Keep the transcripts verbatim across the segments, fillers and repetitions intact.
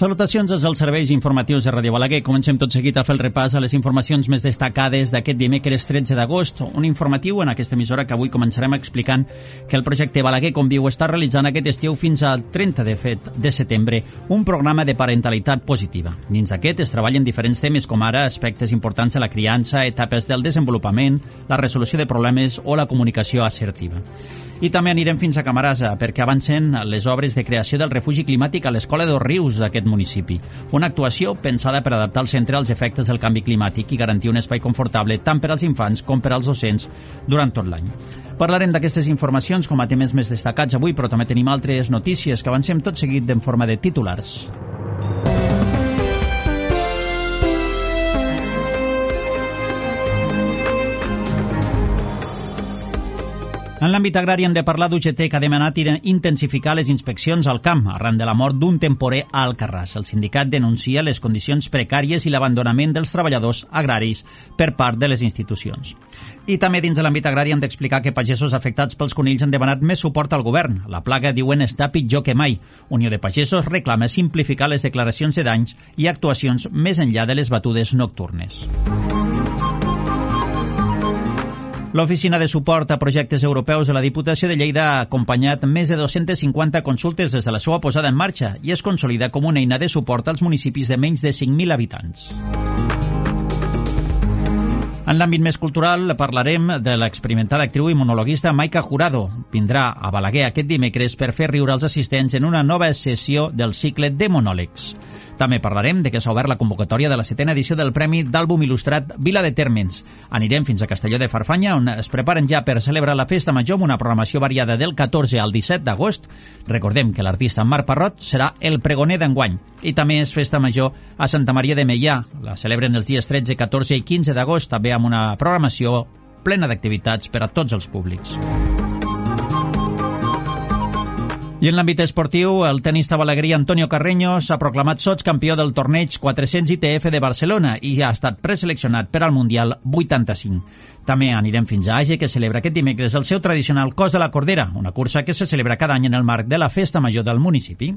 Salutacions des dels serveis informatius de Ràdio Balaguer. Comencem tot seguit a fer el repàs a les informacions més destacades d'aquest dimecres tretze d'agost. Un informatiu en aquesta emissora que avui començarem explicant que el projecte Balaguer Conviu està realitzant aquest estiu fins al trenta de fet de setembre un programa de parentalitat positiva. Dins d'aquest es treballen diferents temes com ara aspectes importants de la criança, etapes del desenvolupament, la resolució de problemes o la comunicació assertiva. I també anirem fins a Camarasa perquè avancen les obres de creació del refugi climàtic a l'Escola dos Rius d'aquest municipi. Una actuació pensada per adaptar el centre als efectes del canvi climàtic i garantir un espai confortable tant per als infants com per als docents durant tot l'any. Parlarem d'aquestes informacions com a temes més destacats avui, però també tenim altres notícies que avancem tot seguit en forma de titulars. En l'àmbit agrari hem de parlar d'U G T, que ha demanat intensificar les inspeccions al camp arran de la mort d'un temporer a Alcarràs. El sindicat denuncia les condicions precàries i l'abandonament dels treballadors agraris per part de les institucions. I també dins de l'àmbit agrari hem d'explicar que pagesos afectats pels conills han demanat més suport al govern. La plaga, diuen, està pitjor que mai. Unió de Pagesos reclama simplificar les declaracions de danys i actuacions més enllà de les batudes nocturnes. L'Oficina de Suport a Projectes Europeus de la Diputació de Lleida ha acompanyat més de dos-centes cinquanta consultes des de la seva posada en marxa i es consolida com una eina de suport als municipis de menys de cinc mil habitants. En l'àmbit més cultural parlarem de l'experimentada actriu i monologuista Maika Jurado. Vindrà a Balaguer aquest dimecres per fer riure als assistents en una nova sessió del cicle de monòlegs. També parlarem de que s'ha obert la convocatòria de la setena edició del Premi d'Àlbum Il·lustrat Vila de Térmens. Anirem fins a Castelló de Farfanya, on es preparen ja per celebrar la Festa Major amb una programació variada del catorze al disset d'agost. Recordem que l'artista Marc Parrot serà el pregoner d'enguany. I també és Festa Major a Santa Maria de Meià. La celebren els dies tretze, catorze i quinze d'agost, també amb una programació plena d'activitats per a tots els públics. I en l'àmbit esportiu, el tenista balaguerí Antonio Carreño s'ha proclamat sotscampió del torneig quatre-cents I T F de Barcelona i ha estat preseleccionat per al Mundial vuitanta-cinc. També anirem fins a Age, que celebra aquest dimecres el seu tradicional Cos de la Cordera, una cursa que se celebra cada any en el marc de la Festa Major del municipi.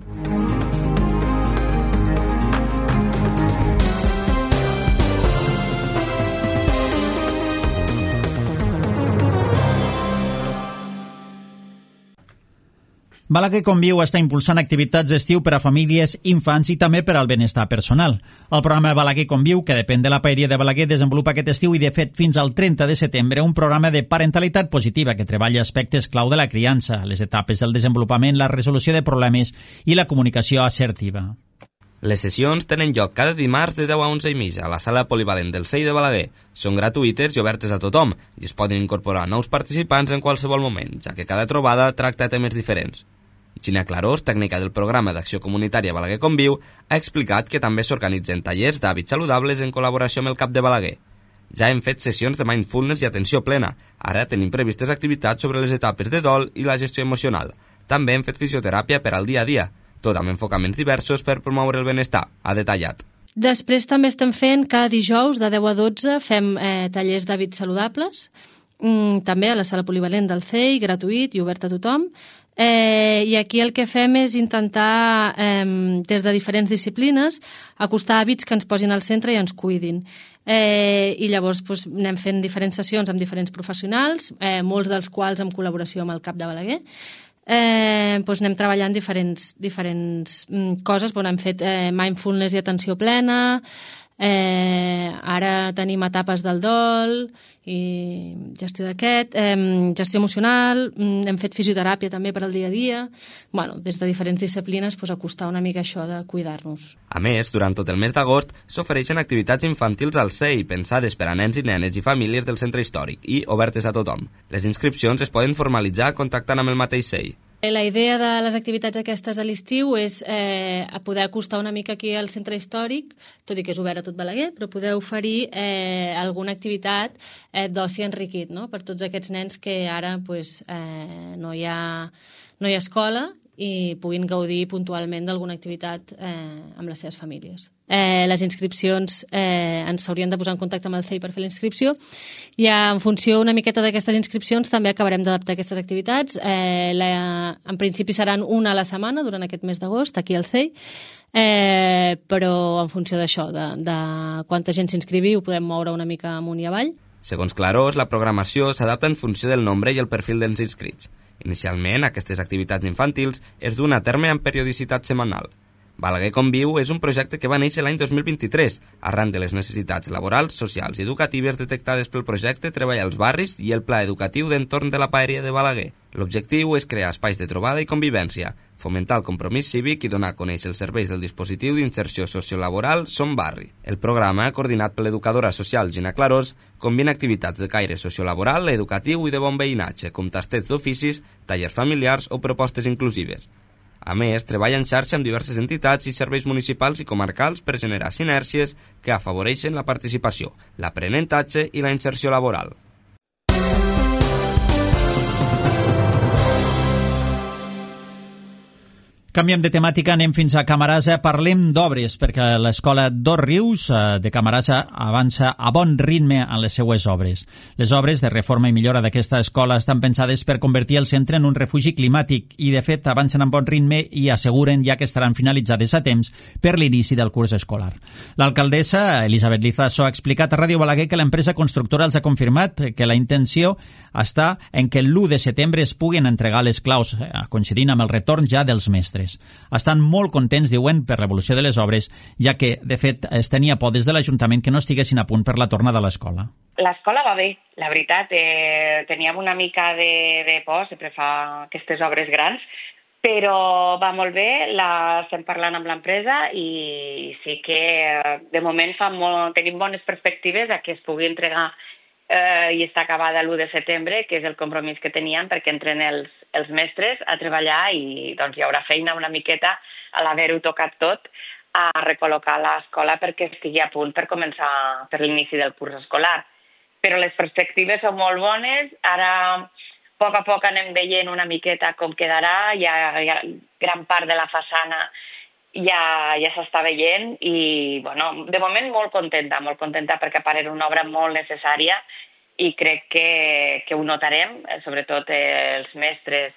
Balaguer Conviu està impulsant activitats d'estiu per a famílies, infants i també per al benestar personal. El programa Balaguer Conviu, que depèn de la paeria de Balaguer, desenvolupa aquest estiu i, de fet, fins al trenta de setembre, un programa de parentalitat positiva que treballa aspectes clau de la criança, les etapes del desenvolupament, la resolució de problemes i la comunicació assertiva. Les sessions tenen lloc cada dimarts de deu a onze i mitja a la sala polivalent del C I de Balaguer. Són gratuïtes i obertes a tothom i es poden incorporar nous participants en qualsevol moment, ja que cada trobada tracta temes diferents. Gina Clarós, tècnica del programa d'acció comunitària Balaguer Conviu, ha explicat que també s'organitzen tallers d'hàbits saludables en col·laboració amb el CAP de Balaguer. Ja hem fet sessions de mindfulness i atenció plena. Ara tenim previstes activitats sobre les etapes de dol i la gestió emocional. També hem fet fisioteràpia per al dia a dia, tot amb enfocaments diversos per promoure el benestar, ha detallat. Després també estem fent cada dijous de deu a dotze fem eh, tallers d'hàbits saludables, mm, també a la sala polivalent del C E I, gratuït i obert a tothom. Eh, I aquí el que fem és intentar, eh, des de diferents disciplines, acostar hàbits que ens posin al centre i ens cuidin. Eh, I llavors doncs, anem fent diferents sessions amb diferents professionals, eh, molts dels quals en col·laboració amb el CAP de Balaguer. Eh, doncs anem treballant diferents, diferents mm, coses. Bon, hem fet eh, mindfulness i atenció plena, eh, ara tenim etapes del dol i gestió d'aquest, eh, gestió emocional, mm, hem fet fisioteràpia també per al dia a dia. Bueno, des de diferents disciplines doncs, acostar una mica això de cuidar-nos. A més, durant tot el mes d'agost s'ofereixen activitats infantils al C E I pensades per a nens i nenes i famílies del centre històric i obertes a tothom. Les inscripcions es poden formalitzar contactant amb el mateix C E I. La idea de les activitats aquestes a l'estiu és eh, poder acostar una mica aquí al centre històric, tot i que és obert a tot Balaguer, però poder oferir eh, alguna activitat eh, d'oci enriquit, no?, per tots aquests nens que ara pues, eh, no, hi ha, no hi ha escola i puguin gaudir puntualment d'alguna activitat eh, amb les seves famílies. Eh, les inscripcions eh, ens s'haurien de posar en contacte amb el C E I per fer la inscripció i en funció una miqueta d'aquestes inscripcions també acabarem d'adaptar aquestes activitats. Eh, la, en principi seran una a la setmana durant aquest mes d'agost aquí al C E I, eh, però en funció d'això, de, de quanta gent s'inscrivi, ho podem moure una mica amunt i avall. Segons Clarós, la programació s'adapta en funció del nombre i el perfil dels inscrits. Inicialment, aquestes activitats infantils es duen a terme amb periodicitat setmanal. Balaguer Conviu és un projecte que va néixer l'any dos mil vint-i-tres, arran de les necessitats laborals, socials i educatives detectades pel projecte Treball als barris i el Pla educatiu d'entorn de la Paeria de Balaguer. L'objectiu és crear espais de trobada i convivència, fomentar el compromís cívic i donar a conèixer els serveis del dispositiu d'inserció sociolaboral Som Barri. El programa, coordinat per l'educadora social Gina Clarós, combina activitats de caire sociolaboral, educatiu i de bon veïnatge, com tastets d'oficis, tallers familiars o propostes inclusives. A més, treballa en xarxa amb diverses entitats i serveis municipals i comarcals per generar sinèrgies que afavoreixen la participació, l'aprenentatge i la inserció laboral. Canviem de temàtica, anem fins a Camarasa. Parlem d'obres, perquè l'escola Dos Rius de Camarasa avança a bon ritme en les seues obres. Les obres de reforma i millora d'aquesta escola estan pensades per convertir el centre en un refugi climàtic i, de fet, avancen amb bon ritme i asseguren ja que estaran finalitzades a temps per l'inici del curs escolar. L'alcaldessa, Elisabet Lizaso, ha explicat a Ràdio Balaguer que l'empresa constructora els ha confirmat que la intenció està en que l'u de setembre es puguen entregar les claus, coincidint amb el retorn ja dels mestres. Estan molt contents, diuen, per l'evolució de les obres, ja que, de fet, es tenia por des de l'Ajuntament que no estiguessin a punt per la tornada a l'escola. L'escola va bé, la veritat. Eh, teníem una mica de, de por, sempre fa aquestes obres grans, però va molt bé, la estem parlant amb l'empresa i sí que de moment fa molt, tenim bones perspectives a que es pugui entregar eh, i està acabada l'u de setembre, que és el compromís que teníem perquè entren els, els mestres a treballar i doncs, hi haurà feina una miqueta a l'haver-ho tocat tot a recol·locar l'escola perquè estigui a punt per començar per l'inici del curs escolar. Però les perspectives són molt bones, ara a poc a poc anem veient una miqueta com quedarà, ja, ja gran part de la façana ja, ja s'està veient i, bueno, de moment molt contenta, molt contenta perquè a part era una obra molt necessària i crec que, que ho notarem, sobretot els mestres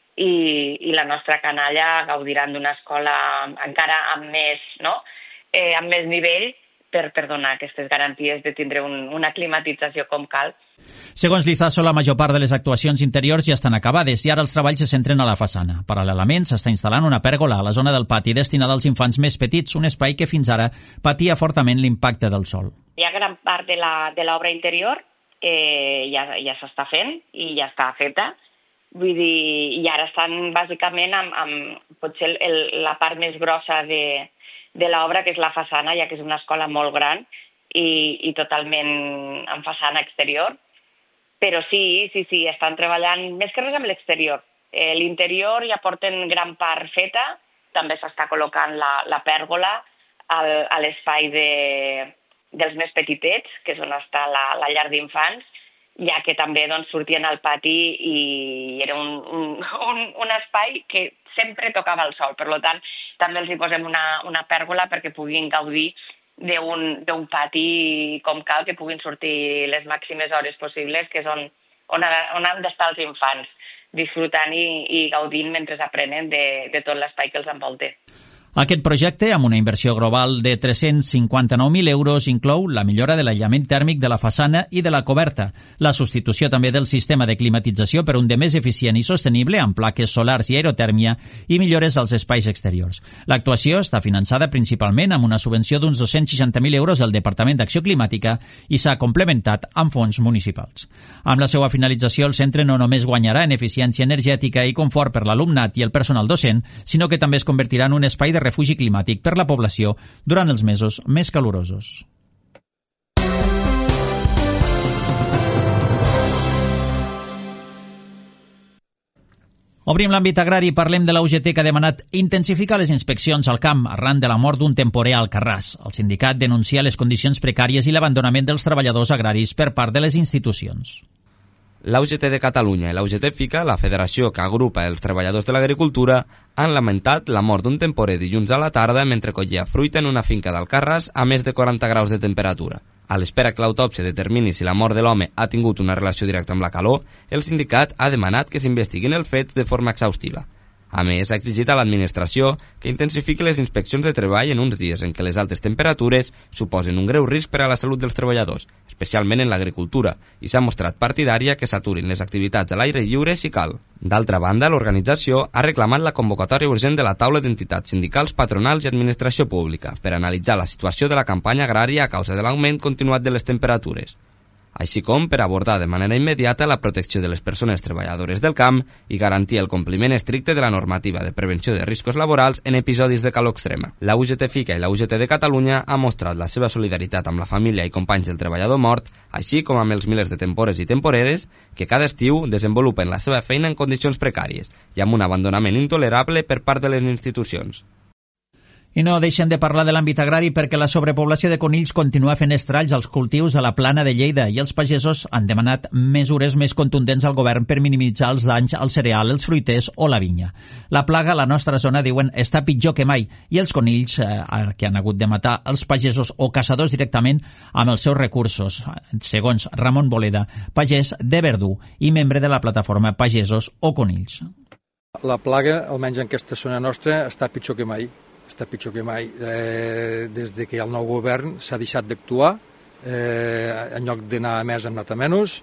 i, i la nostra canalla gaudiran d'una escola encara amb més, no? eh, amb més nivell per, per donar aquestes garanties de tindre un, una climatització com cal. Segons Lizaso, la major part de les actuacions interiors ja estan acabades i ara els treballs se centren a la façana. Paral·lelament, s'està instal·lant una pèrgola a la zona del pati destinada als infants més petits, un espai que fins ara patia fortament l'impacte del sol. Hi ha gran part de la, de l'obra interior eh, ja, ja s'està fent i ja està feta. Vull dir, i ara estan bàsicament amb, amb potser el, la part més grossa de, de l'obra, que és la façana, ja que és una escola molt gran i, i totalment en façana exterior. Però sí, sí, sí, estan treballant més que res amb l'exterior. Eh, l'interior ja porten gran part feta, també s'està col·locant la, la pèrgola al, a l'espai de, dels més petitets, que és on està la, la llar d'infants, ja que també doncs, sortien al pati i era un, un, un, un espai que sempre tocava el sol. Per tant, també els hi posem una, una pèrgola perquè puguin gaudir d'un pati com cal, que puguin sortir les màximes hores possibles, que és on, on, ha, on han d'estar els infants, disfrutant i, i gaudint mentre aprenen de, de tot l'espai que els envolta. Aquest projecte, amb una inversió global de tres-cents cinquanta-nou mil euros, inclou la millora de l'aïllament tèrmic de la façana i de la coberta, la substitució també del sistema de climatització per un de més eficient i sostenible amb plaques solars i aerotèrmia i millores als espais exteriors. L'actuació està finançada principalment amb una subvenció d'uns dos-cents seixanta mil euros del Departament d'Acció Climàtica i s'ha complementat amb fons municipals. Amb la seva finalització, el centre no només guanyarà en eficiència energètica i confort per l'alumnat i el personal docent, sinó que també es convertirà en un espai de refugi climàtic per la població durant els mesos més calorosos. Obrim l'àmbit agrari i parlem de la U G T, que ha demanat intensificar les inspeccions al camp arran de la mort d'un temporer a Alcarràs. El sindicat denuncia les condicions precàries i l'abandonament dels treballadors agraris per part de les institucions. La U G T de Catalunya i la U G T FICA, la federació que agrupa els treballadors de l'agricultura, han lamentat la mort d'un temporer dilluns a la tarda mentre collia fruita en una finca d'Alcarràs a més de quaranta graus de temperatura. A l'espera que l'autòpsia determini si la mort de l'home ha tingut una relació directa amb la calor, el sindicat ha demanat que s'investiguin els fets de forma exhaustiva. A més, ha exigit a l'administració que intensifiqui les inspeccions de treball en uns dies en què les altes temperatures suposen un greu risc per a la salut dels treballadors, especialment en l'agricultura, i s'ha mostrat partidària que s'aturin les activitats a l'aire lliure si cal. D'altra banda, l'organització ha reclamat la convocatòria urgent de la taula d'entitats sindicals, patronals i administració pública per analitzar la situació de la campanya agrària a causa de l'augment continuat de les temperatures, així com per abordar de manera immediata la protecció de les persones treballadores del camp i garantir el compliment estricte de la normativa de prevenció de riscos laborals en episodis de calor extrema. La U G T FICA i la U G T de Catalunya ha mostrat la seva solidaritat amb la família i companys del treballador mort, així com amb els milers de tempores i temporeres que cada estiu desenvolupen la seva feina en condicions precàries i amb un abandonament intolerable per part de les institucions. I no deixen de parlar de l'àmbit agrari perquè la sobrepoblació de conills continua fent estralls als cultius a la plana de Lleida i els pagesos han demanat mesures més contundents al govern per minimitzar els danys al cereal, els fruiters o la vinya. La plaga a la nostra zona, diuen, està pitjor que mai i els conills eh, que han hagut de matar els pagesos o caçadors directament amb els seus recursos, segons Ramon Boleda, pagès de Verdú i membre de la plataforma Pagesos o Conills. La plaga, almenys en aquesta zona nostra, està pitjor que mai. Està pitjor que mai. Eh, des de que hi ha el nou govern s'ha deixat d'actuar, eh, en lloc d'anar a més hem anat a menys.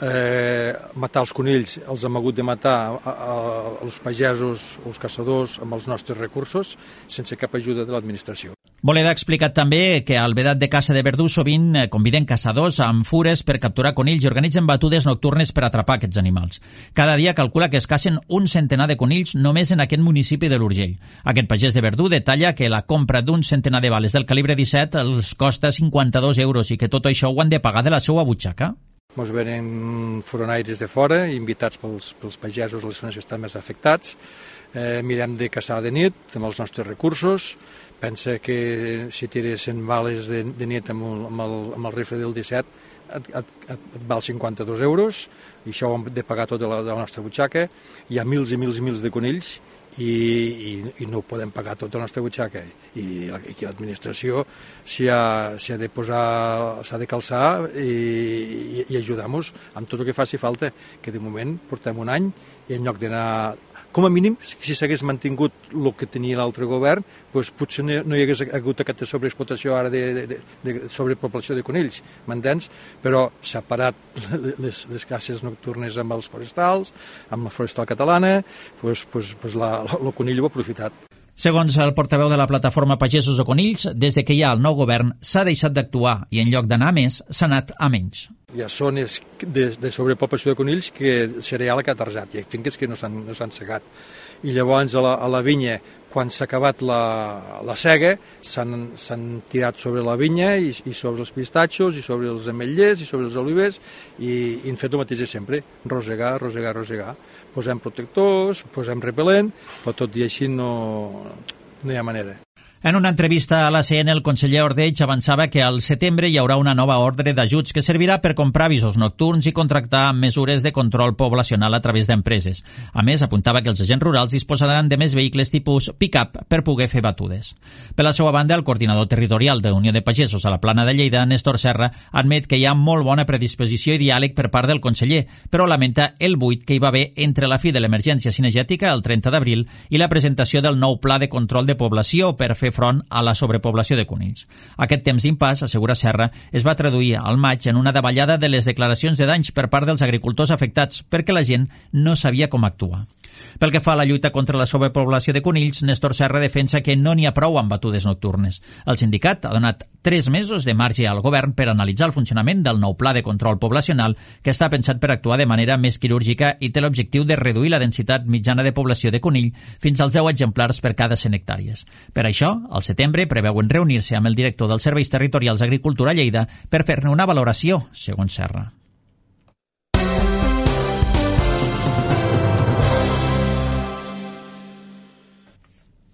Eh, matar els conills els hem hagut de matar a, a, a els pagesos o els caçadors amb els nostres recursos sense cap ajuda de l'administració. Boleda ha explicat també que al vedat de caça de Verdú sovint conviden caçadors amb fures per capturar conills i organitzen batudes nocturnes per atrapar aquests animals. Cada dia calcula que es cacen un centenar de conills només en aquest municipi de l'Urgell. Aquest pagès de Verdú detalla que la compra d'un centenar de bales del calibre disset els costa cinquanta-dos euros i que tot això ho han de pagar de la seva butxaca. Ens venen foronaires de fora, invitats pels, pels pagesos, les zones que estan més afectats. Eh, mirem de caçar de nit amb els nostres recursos. Pensa que si tires cent bales de, de nit amb el, amb, el, amb el rifle del disset et, et, et, et val cinquanta-dos euros i això ho hem de pagar tot de la, de la nostra butxaca. Hi ha mils i mils i mils de conills i, i, i no ho podem pagar tot de la nostra butxaca i aquí l'administració s'hi ha, s'hi ha de posar, s'ha de calçar i, i, i ajudar-nos amb tot el que faci falta, que de moment portem un any i en lloc d'anar, com a mínim, si s'hagués mantingut el que tenia l'altre govern, doncs potser no hi hagués hagut aquesta sobreexplotació ara de, de, de sobrepoblació de conills, m'entens? Però s'ha parat les, les caces nocturnes amb els forestals, amb la forestal catalana, doncs, doncs, doncs la, el conill ho ha aprofitat. Segons el portaveu de la plataforma Pagesos o Conills, des de que hi ha el nou govern s'ha deixat d'actuar i en lloc d'anar a més s'ha anat a menys. Hi ha zones de, de sobrepoblació de conills que el cereal ha catarjat, hi ha finques que no s'han no s'han segat. I llavors a la, a la vinya, quan s'ha acabat la, la sega, s'han tirat sobre la vinya i, i sobre els pistatxos, i sobre els ametllers, i sobre els olivers, i, i han fet el mateix de sempre, rosegar, rosegar, rosegar. Posem protectors, posem repel·lent, però tot i així no, no hi ha manera. En una entrevista a l'A C N, el conseller Ordeig avançava que al setembre hi haurà una nova ordre d'ajuts que servirà per comprar avisos nocturns i contractar mesures de control poblacional a través d'empreses. A més, apuntava que els agents rurals disposaran de més vehicles tipus pick-up per poder fer batudes. Per la seva banda, el coordinador territorial de Unió de Pagesos a la Plana de Lleida, Néstor Serra, admet que hi ha molt bona predisposició i diàleg per part del conseller, però lamenta el buit que hi va haver entre la fi de l'emergència cinegètica el trenta d'abril i la presentació del nou pla de control de població per fer front a la sobrepoblació de conills. Aquest temps d'impàs, assegura Serra, es va traduir al maig en una davallada de les declaracions de danys per part dels agricultors afectats perquè la gent no sabia com actuar. Pel que fa a la lluita contra la sobrepoblació de conills, Néstor Serra defensa que no n'hi ha prou amb batudes nocturnes. El sindicat ha donat tres mesos de marge al govern per analitzar el funcionament del nou pla de control poblacional que està pensat per actuar de manera més quirúrgica i té l'objectiu de reduir la densitat mitjana de població de conill fins als deu exemplars per cada cent hectàrees. Per això, al setembre preveuen reunir-se amb el director dels Serveis Territorials d'Agricultura a Lleida per fer-ne una valoració, segons Serra.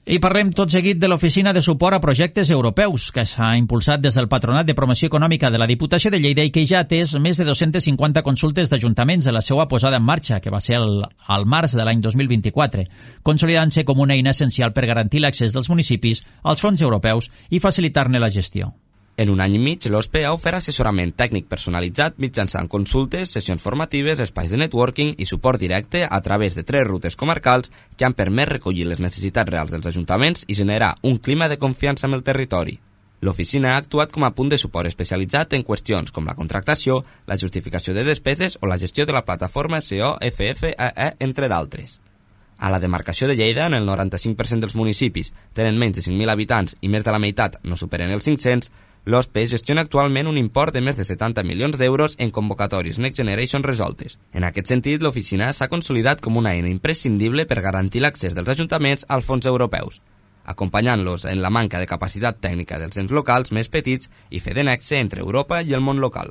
I parlem tot seguit de l'Oficina de Suport a Projectes Europeus, que s'ha impulsat des del Patronat de Promoció Econòmica de la Diputació de Lleida i que ja ha atès més de dos-centes cinquanta consultes d'ajuntaments de la seva posada en marxa, que va ser el, al març de l'any dos mil vint-i-quatre, consolidant-se com una eina essencial per garantir l'accés dels municipis als fons europeus i facilitar-ne la gestió. En un any i mig, l'O S P E ha ofert assessorament tècnic personalitzat mitjançant consultes, sessions formatives, espais de networking i suport directe a través de tres rutes comarcals que han permès recollir les necessitats reals dels ajuntaments i generar un clima de confiança amb el territori. L'oficina ha actuat com a punt de suport especialitzat en qüestions com la contractació, la justificació de despeses o la gestió de la plataforma C O F F E E, entre d'altres. A la demarcació de Lleida, en el noranta-cinc per cent dels municipis tenen menys de cinc mil habitants i més de la meitat no superen els cinc-cents, l'O S P E gestiona actualment un import de més de setanta milions d'euros en convocatòries Next Generation resoltes. En aquest sentit, l'oficina s'ha consolidat com una eina imprescindible per garantir l'accés dels ajuntaments als fons europeus, acompanyant-los en la manca de capacitat tècnica dels ens locals més petits i fer de nexe entre Europa i el món local.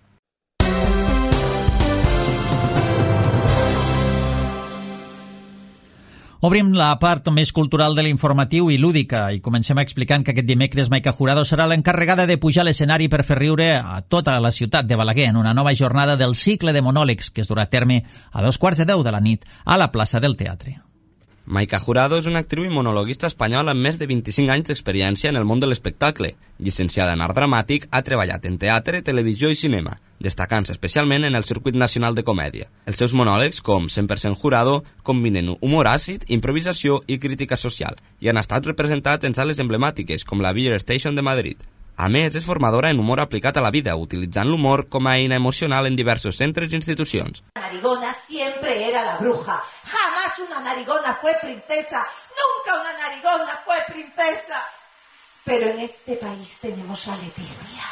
Obrim la part més cultural de l'informatiu i lúdica i comencem explicant que aquest dimecres Maica Jurado serà l'encarregada de pujar a l'escenari per fer riure a tota la ciutat de Balaguer en una nova jornada del cicle de monòlegs que es durà a terme a dos quarts de deu de la nit a la plaça del Teatre. Maica Jurado és una actriu i monologuista espanyola amb més de vint-i-cinc anys d'experiència en el món de l'espectacle. Llicenciada en art dramàtic, ha treballat en teatre, televisió i cinema, destacant-se especialment en el circuit nacional de comèdia. Els seus monòlegs, com cent per cent Jurado, combinen humor àcid, improvisació i crítica social, i han estat representats en sales emblemàtiques, com la Beer Station de Madrid. A més, és formadora en humor aplicat a la vida, utilitzant l'humor com a eina emocional en diversos centres i institucions. La narigona siempre era la bruja. Jamás una narigona fue princesa. Nunca una narigona fue princesa. Pero en este país tenemos a Leticia.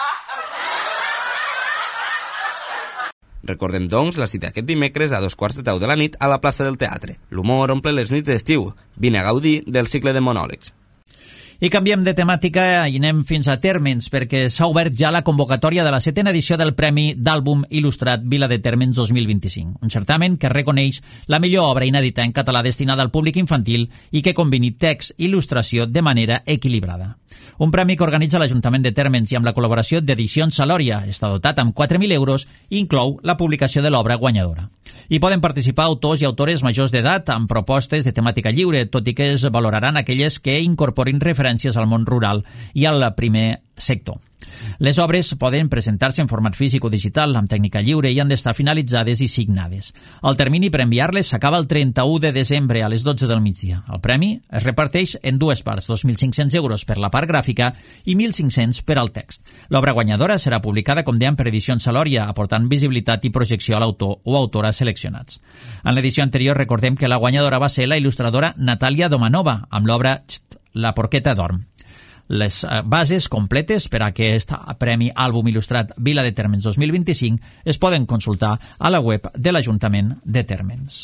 Recordem, doncs, la cita aquest dimecres a dos quarts de deu de la nit a la plaça del Teatre. L'humor omple les nits d'estiu. Vine a gaudir del cicle de monòlegs. I canviem de temàtica i anem fins a Térmens, perquè s'ha obert ja la convocatòria de la setena edició del Premi d'Àlbum Il·lustrat Vila de Térmens dos mil vint-i-cinc, un certamen que reconeix la millor obra inèdita en català destinada al públic infantil i que combini text i il·lustració de manera equilibrada. Un premi que organitza l'Ajuntament de Térmens i amb la col·laboració d'Edicions Salòria. Està dotat amb quatre mil euros i inclou la publicació de l'obra guanyadora. Hi poden participar autors i autores majors d'edat amb propostes de temàtica lliure, tot i que es valoraran aquelles que incorporin referències al món rural i al primer sector. Les obres poden presentar-se en format físic o digital amb tècnica lliure i han d'estar finalitzades i signades. El termini per enviar-les s'acaba el trenta-u de desembre a les dotze del migdia. El premi es reparteix en dues parts, dos mil cinc-cents euros per la part gràfica i mil cinc-cents per al text. L'obra guanyadora serà publicada, com dèiem, per Edicions Salòria, aportant visibilitat i projecció a l'autor o autora seleccionats. En l'edició anterior recordem que la guanyadora va ser la il·lustradora Natàlia Domanova, amb l'obra La porqueta dorm. Les bases completes per a aquest Premi Àlbum Il·lustrat Vila de Térmens dos mil vint-i-cinc es poden consultar a la web de l'Ajuntament de Térmens.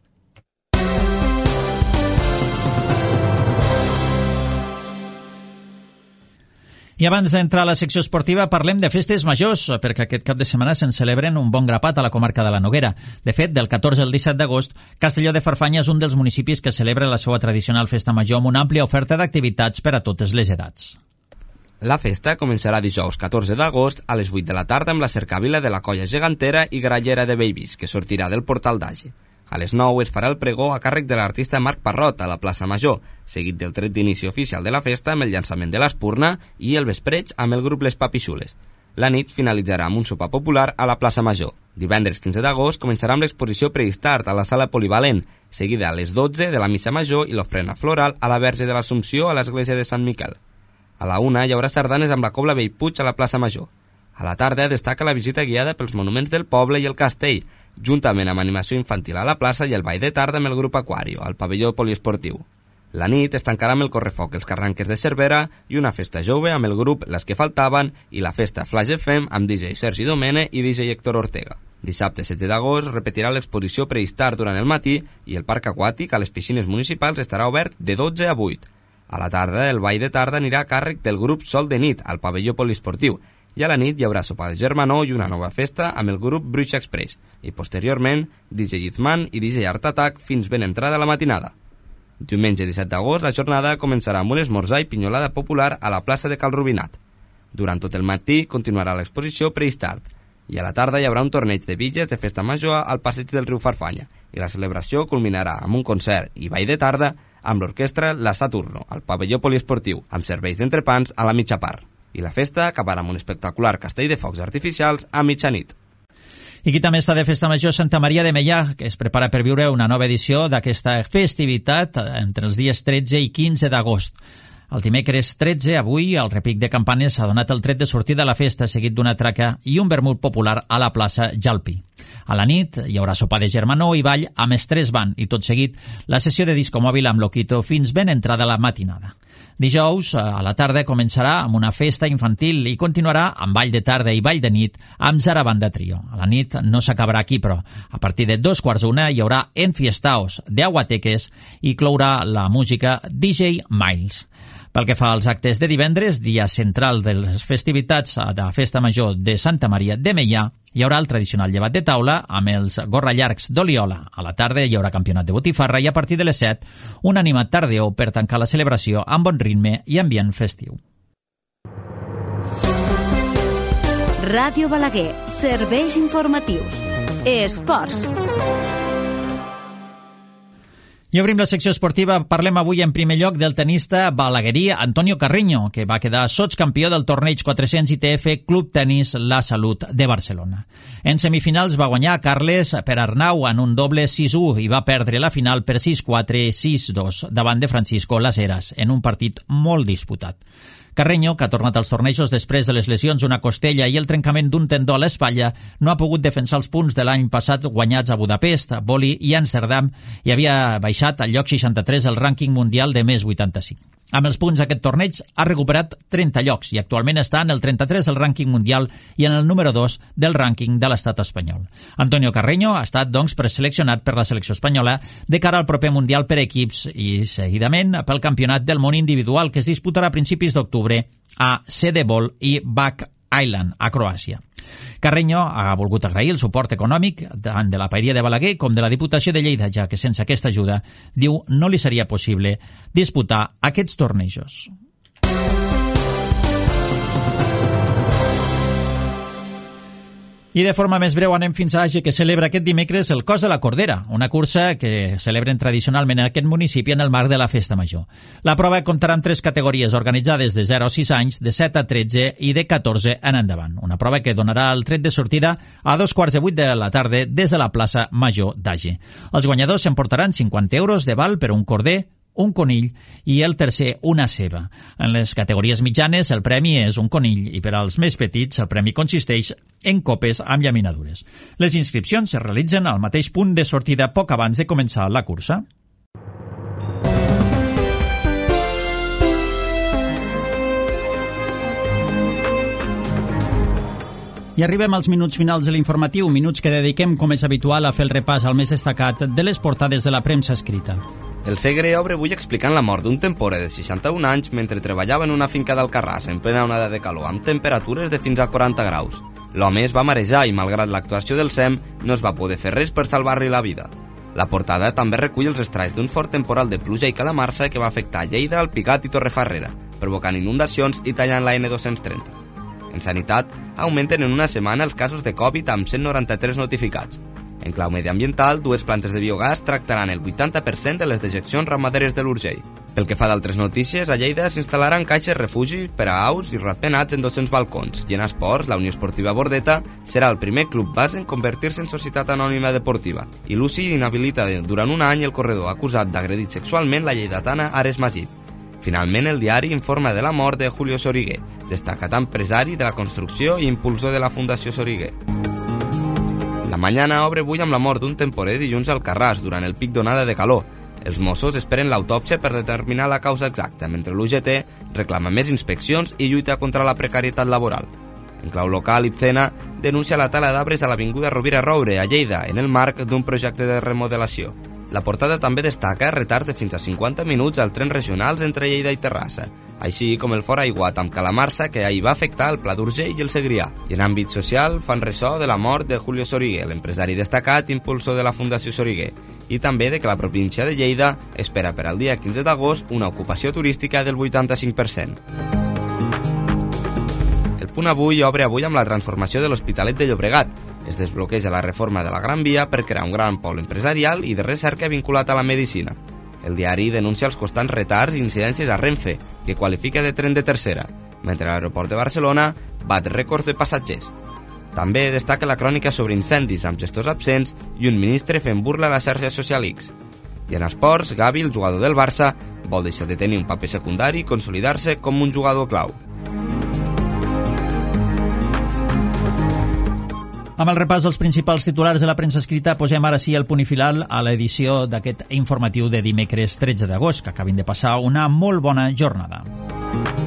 I abans d'entrar a la secció esportiva parlem de festes majors, perquè aquest cap de setmana se'n celebren un bon grapat a la comarca de la Noguera. De fet, del catorze al disset d'agost, Castelló de Farfanya és un dels municipis que celebra la seva tradicional festa major amb una àmplia oferta d'activitats per a totes les edats. La festa començarà dijous catorze d'agost a les vuit de la tarda amb la cercavila de la colla gegantera i grallera de Babies, que sortirà del portal d'Age. A les nou es farà el pregó a càrrec de l'artista Marc Parrot a la plaça Major, seguit del tret d'inici oficial de la festa amb el llançament de l'espurna i el vespreig amb el grup Les Papixules. La nit finalitzarà amb un sopar popular a la plaça Major. Divendres quinze d'agost començarà amb l'exposició Prehistart a la sala Polivalent, seguida a les dotze de la missa major i l'ofrena floral a la Verge de l'Assumpció a l'església de Sant Miquel. A la una hi haurà sardanes amb la Cobla Bellpuig a la plaça Major. A la tarda destaca la visita guiada pels monuments del poble i el castell, juntament amb animació infantil a la plaça i el ball de tarda amb el grup Aquario, al pavelló poliesportiu. La nit es tancarà amb el correfoc Els Carranques de Cervera i una festa jove amb el grup Les que Faltaven i la festa Flash F M amb D J Sergi Domene i D J Héctor Ortega. Dissabte setze d'agost repetirà l'exposició Prehistart durant el matí i el parc aquàtic a les piscines municipals estarà obert de dotze a vuit. A la tarda, el ball de tarda anirà a càrrec del grup Sol de Nit, al pavelló poliesportiu, i a la nit hi haurà sopar de germanor i una nova festa amb el grup Bruixa Express, i posteriorment D J Izman i D J Art Attack fins ben entrada la matinada. Diumenge disset d'agost la jornada començarà amb un esmorzar i pinyolada popular a la plaça de Cal Rubinat. Durant tot el matí continuarà l'exposició Prehistart i a la tarda hi haurà un torneig de bitlles de festa major al passeig del riu Farfanya i la celebració culminarà amb un concert i ball de tarda amb l'orquestra La Saturno al pavelló poliesportiu amb serveis d'entrepans a la mitja part. I la festa acabarà amb un espectacular castell de focs artificials a mitjanit. I qui també està de festa major, Santa Maria de Meià, que es prepara per viure una nova edició d'aquesta festivitat entre els dies tretze i quinze d'agost. El dimecres tretze, avui, el repic de campanes ha donat el tret de sortida a la festa, seguit d'una traca i un vermut popular a la plaça Jalpi. A la nit hi haurà sopar de germanor i ball amb estrès band i tot seguit la sessió de disco mòbil amb Loquito fins ben entrada la matinada. Dijous, a la tarda, començarà amb una festa infantil i continuarà amb ball de tarda i ball de nit amb Zarabanda Trio. A la nit no s'acabarà aquí, però a partir de dos quarts d'una hi haurà Enfiestaos de Aguateques i clourà la música D J Miles. Pel que fa als actes de divendres, dia central de les festivitats de la Festa Major de Santa Maria de Meià, hi haurà el tradicional llevat de taula amb els gorrallargs d'Oliola. A la tarda hi haurà campionat de botifarra i a partir de les set un animat tardeó per tancar la celebració amb bon ritme i ambient festiu. Ràdio Balaguer, serveis informatius. Esports. I obrim la secció esportiva. Parlem avui en primer lloc del tenista balaguerí Antonio Carreño, que va quedar sotscampió del torneig quatre-cents I T F Club Tenis La Salut de Barcelona. En semifinals va guanyar Carles Perarnau en un doble sis u i va perdre la final per sis quatre sis dos davant de Francisco Las Heras en un partit molt disputat. Carreño, que ha tornat als tornejos després de les lesions d'una costella i el trencament d'un tendó a l'espatlla, no ha pogut defensar els punts de l'any passat guanyats a Budapest, Boli i Amsterdam i havia baixat al lloc seixanta-tres del rànquing mundial de més vuitanta-cinc. Amb els punts d'aquest torneig ha recuperat trenta llocs i actualment està en el trenta-tres del rànquing mundial i en el número dos del rànquing de l'estat espanyol. Antonio Carreño ha estat, doncs, preseleccionat per la selecció espanyola de cara al proper mundial per equips i, seguidament, pel campionat del món individual que es disputarà a principis d'octubre a Sedebol i Back Island, a Croàcia. Carreño ha volgut agrair el suport econòmic tant de la Paeria de Balaguer com de la Diputació de Lleida, ja que sense aquesta ajuda, diu, no li seria possible disputar aquests tornejos. I de forma més breu anem fins a Age, que celebra aquest dimecres el Cos de la Cordera, una cursa que celebren tradicionalment en aquest municipi en el marc de la Festa Major. La prova comptarà amb tres categories organitzades de zero a sis anys, de set a tretze i de catorze en endavant. Una prova que donarà el tret de sortida a dos quarts de vuit de la tarda des de la plaça Major d'Age. Els guanyadors s'emportaran cinquanta euros de val per un corder, un conill i el tercer una ceba. En les categories mitjanes el premi és un conill i per als més petits el premi consisteix en copes amb llaminadures. Les inscripcions es realitzen al mateix punt de sortida poc abans de començar la cursa. I arribem als minuts finals de l'informatiu, minuts que dediquem, com és habitual, a fer el repàs al més destacat de les portades de la premsa escrita. El Segre obre avui explicant la mort d'un tempore de seixanta-un anys mentre treballava en una finca d'Alcarràs en plena onada de calor amb temperatures de fins a quaranta graus. L'home es va marejar i, malgrat l'actuació del S E M, no es va poder fer res per salvar-li la vida. La portada també recull els estralls d'un fort temporal de pluja i calamarsa que va afectar Lleida, Alpicat i Torrefarrera, provocant inundacions i tallant la ene dos-cents trenta. En sanitat, augmenten en una setmana els casos de Covid amb cent noranta-tres notificats. En clau mediambiental, dues plantes de biogàs tractaran el vuitanta per cent de les dejeccions ramaderes de l'Urgell. Pel que fa d'altres notícies, a Lleida s'instal·laran caixes refugi per a aus i ratpenats en dos-cents balcons i en esports, la Unió Esportiva Bordeta serà el primer club base en convertir-se en societat anònima deportiva i l'U C I inhabilita durant un any el corredor acusat d'agredir sexualment la lleidatana Ares Magip. Finalment, el diari informa de la mort de Julio Soriguer, destacat empresari de la construcció i impulsor de la Fundació Soriguer. La Mañana obre avui amb la mort d'un temporer dilluns al Carràs durant el pic d'onada de calor. Els Mossos esperen l'autòpsia per determinar la causa exacta, mentre l'U G T reclama més inspeccions i lluita contra la precarietat laboral. En clau local, Ipcena denuncia la tala d'arbres a l'avinguda Rovira Roure, a Lleida, en el marc d'un projecte de remodelació. La portada també destaca retards de fins a cinquanta minuts als trens regionals entre Lleida i Terrassa, així com el fort aiguat amb calamarsa que ahir va afectar el Pla d'Urgell i el Segrià. I en àmbit social fan ressò de la mort de Julio Soriguer, l'empresari destacat impulsor de la Fundació Soriguer, i també de que la província de Lleida espera per al dia quinze d'agost una ocupació turística del vuitanta-cinc per cent. El Punt Avui obre avui amb la transformació de l'Hospitalet de Llobregat. Es desbloqueja la reforma de la Gran Via per crear un gran pol empresarial i de recerca vinculat a la medicina. El diari denuncia els constants retards i incidències a Renfe, que qualifica de tren de tercera, mentre l'aeroport de Barcelona bat rècords de passatgers. També destaca la crònica sobre incendis amb gestors absents i un ministre fent burla a la xarxa social X. I en esports, Gavi, el jugador del Barça, vol deixar de tenir un paper secundari i consolidar-se com un jugador clau. Amb el repàs dels principals titulars de la premsa escrita, posem ara sí el punt i final a l'edició d'aquest informatiu de dimecres tretze d'agost, que acabin de passar una molt bona jornada.